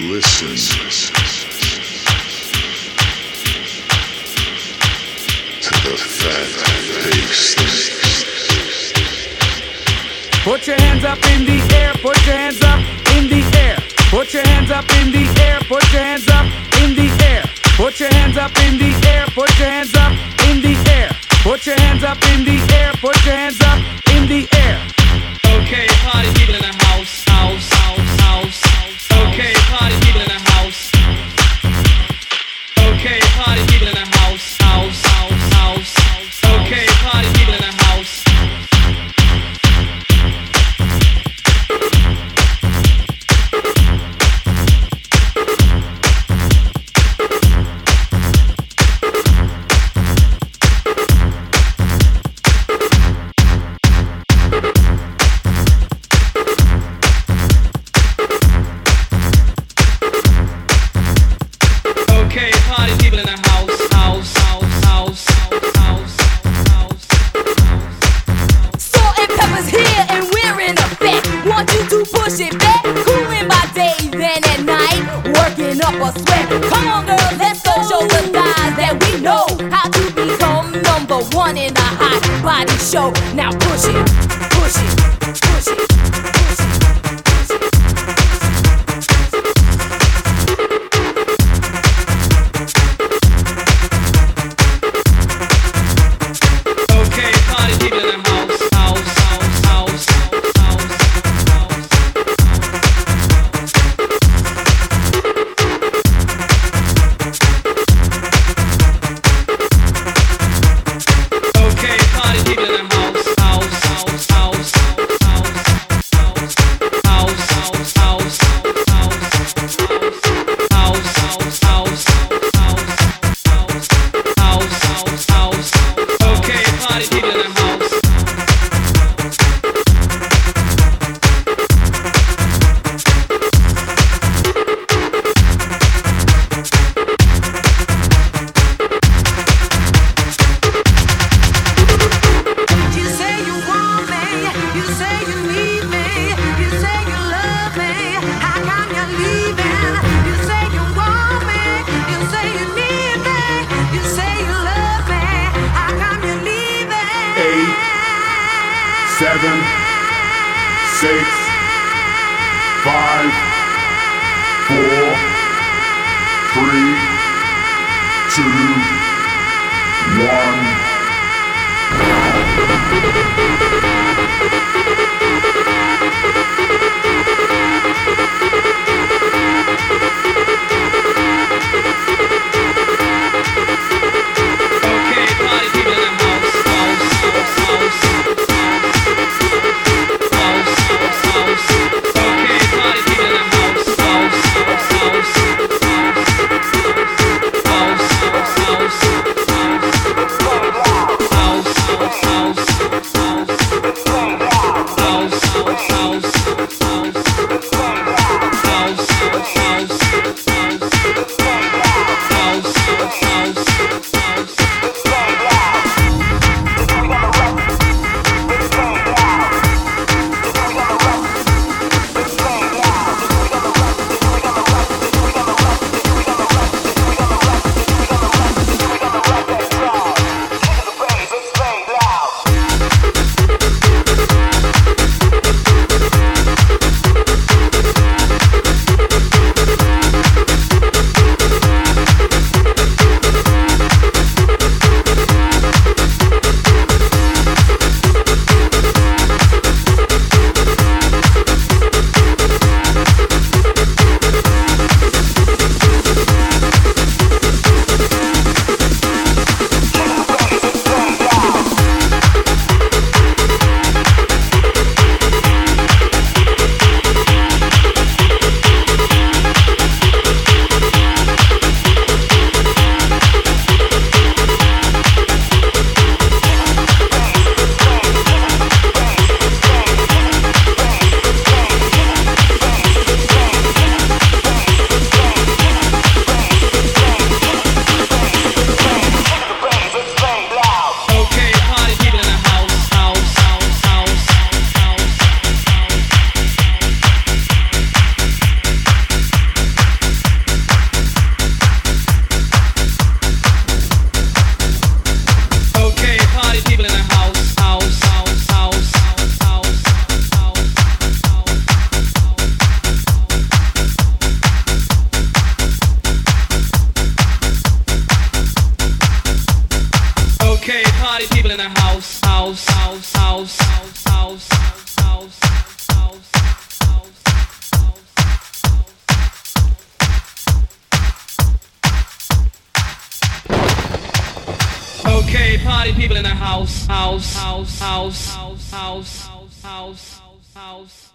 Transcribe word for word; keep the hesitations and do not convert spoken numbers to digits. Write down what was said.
Listen to the fat bass. Put your hands up in the air, put your hands up in the air. Put your hands up in the air, put your hands up in the air. Put your hands up in the air, put your hands up in the air. Put your hands up in the air, put your hands up in the air. Okay, party people in the house, house, house, house. Okay, party people in the house. Okay, party people in the house, house, house, house. Okay, party people in the house. Up a sweat. Come on, girls, let's go show the guys that we know how to become number one in the hot body show. Now push it, push it, push it, push it. Okay, party people in the house, house, house, house, house, house. Okay, party people in the house, house, house, house, house, house, house, house, house, house, house, house, house, house. Okay, party people in the house. You say you want me, you say you need me, you say you love me, how come you're leaving? You say you want me, you say you need me, you say you love me, how come you're leaving? Eight, seven, six, five, four, three, two, one. Okay, party people in the house, house, house, house, house, house. Okay, party people in the house, house, house, house, house, house, house, house, house, house, house, house, house. party people in the house, house, house, house, house, house, house, house, house. Okay, party people in the house, house, house, house, house, house, house, house, house.